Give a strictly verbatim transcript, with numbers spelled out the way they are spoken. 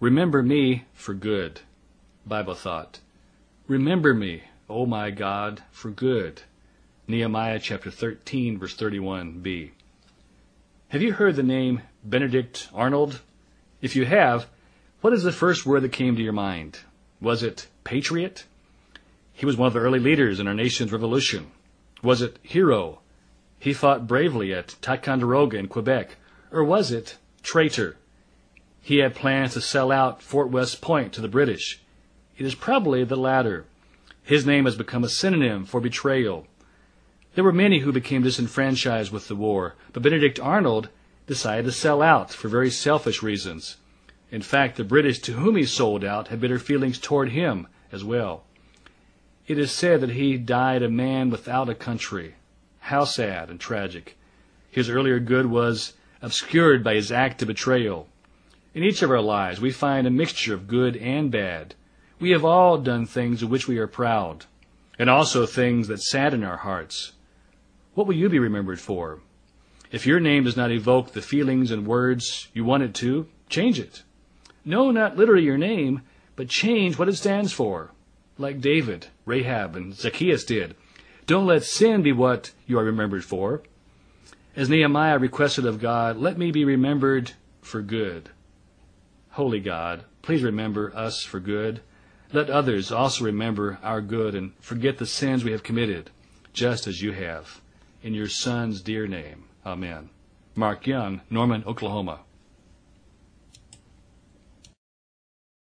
Remember me for good. Bible thought. Remember me, O my God, for good. Nehemiah chapter thirteen, verse thirty-one b. Have you heard the name Benedict Arnold? If you have, what is the first word that came to your mind? Was it patriot? He was one of the early leaders in our nation's revolution. Was it hero? He fought bravely at Ticonderoga in Quebec. Or was it traitor? He had plans to sell out Fort West Point to the British. It is probably the latter. His name has become a synonym for betrayal. There were many who became disenfranchised with the war, but Benedict Arnold decided to sell out for very selfish reasons. In fact, the British to whom he sold out had bitter feelings toward him as well. It is said that he died a man without a country. How sad and tragic. His earlier good was obscured by his act of betrayal. In each of our lives, we find a mixture of good and bad. We have all done things of which we are proud, and also things that sadden our hearts. What will you be remembered for? If your name does not evoke the feelings and words you want it to, change it. No, not literally your name, but change what it stands for, like David, Rahab, and Zacchaeus did. Don't let sin be what you are remembered for. As Nehemiah requested of God, let me be remembered for good. Holy God, please remember us for good. Let others also remember our good and forget the sins we have committed, just as you have. In your Son's dear name, amen. Mark Young, Norman, Oklahoma.